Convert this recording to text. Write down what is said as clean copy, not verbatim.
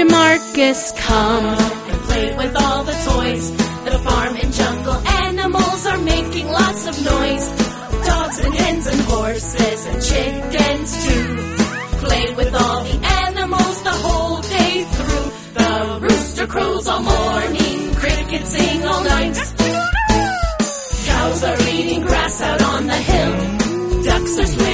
Mr. Marcus, come and play with all the toys. The farm and jungle animals are making lots of noise. Dogs and hens and horses and chickens too. Play with all the animals the whole day through. The rooster crows all morning, crickets sing all night. Cows are eating grass out on the hill. Ducks are swimming